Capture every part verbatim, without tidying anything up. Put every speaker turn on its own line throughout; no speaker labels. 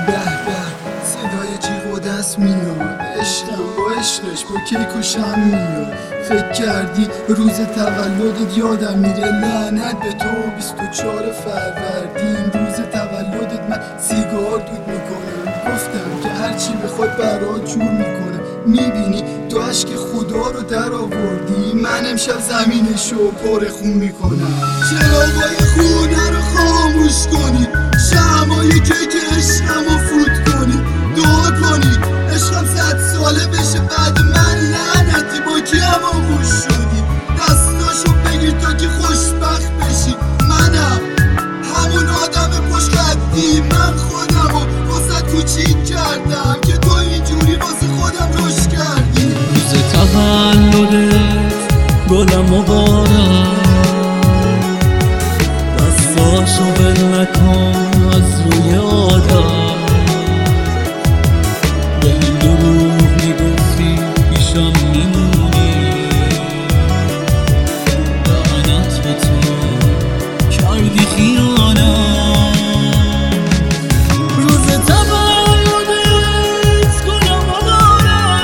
به صدای جیغ و دست میاد، عشقم با عشقش با کیک و شم میاد. فکر کردی روز تولدت یادم میره؟ لعنت به تو. بیست و چهار فروردین روز تولدت من سیگار دود میکنم. گفتم که هرچی بخواد برات جور میکنم. میبینی تو عشق خدا رو در آوردی، من امشب زمینشو پر خون میکنم. چراغای خونه رو خاموش کنی، شمعای که عشقمو فوت کنی. دعا کنی عشقم صد ساله بشه بعد من. لعنتی با کی هماموش شدی؟ دستاشو بگیر تا که خوشبخت بشی. منم همون آدم پشت خطی، من خودمو واسه کوچیک کردم که تو اینجوری واسه خودم روش کردی.
روز تولدت گلم مبارک، دستاشو بل نکن از روی آدم. به این دروغ میگفتی پیشم میمونی، لعنت به تو کردی خیانت. روز تولدت گلم مبارک،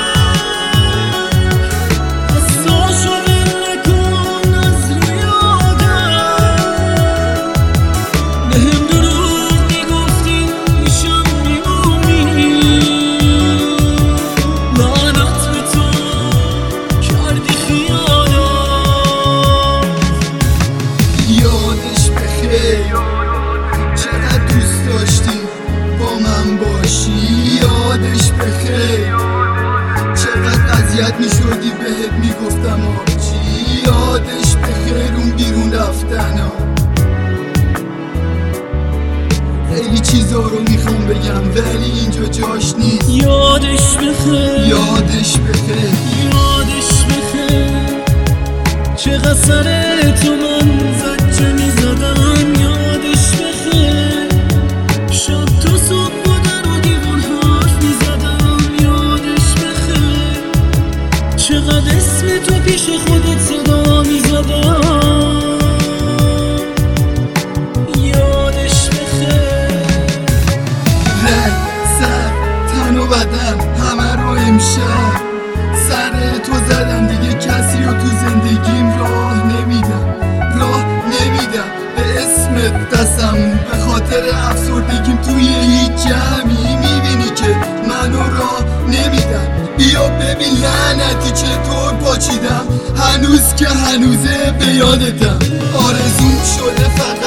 دستاشو بل نکن از روی آدم. به هم دروغ میگفتی پیشم میمونی، لعنت به تو کردی خیانت.
یادش بخیر چقدر دوست داشتی با من باشی. یادش بخیر چقدر اذیت میشدی بهت میگفتم آبجی. یادش بخیر اون بیرون رفتنا. خیلی چیزا رو میخوام بگم ولی اینجا جاش نیست.
یادش بخیر،
یادش بخیر،
یادش بخیر چقدر سر تو من زجه میزدم. یادش بخیر شب تا صبح با در و دیوان حرف میزدم. یادش بخیر چقدر اسم تو پیش خودت صدا میزدم. یادش بخیر
رگ سر تن و بدن همه رو امشب سر تو زدم. دیگه کسی رو تو زندگیم راه نمیدم، راه نمیدم به اسمت قسم. به خاطر افسردگیم توی هیچ جمعی میبینی که منو راه نمیدم. بیا ببین لعنتی چطور پاچیدم، هنوز که هنوزه به یادتم. آرزوم شده فقط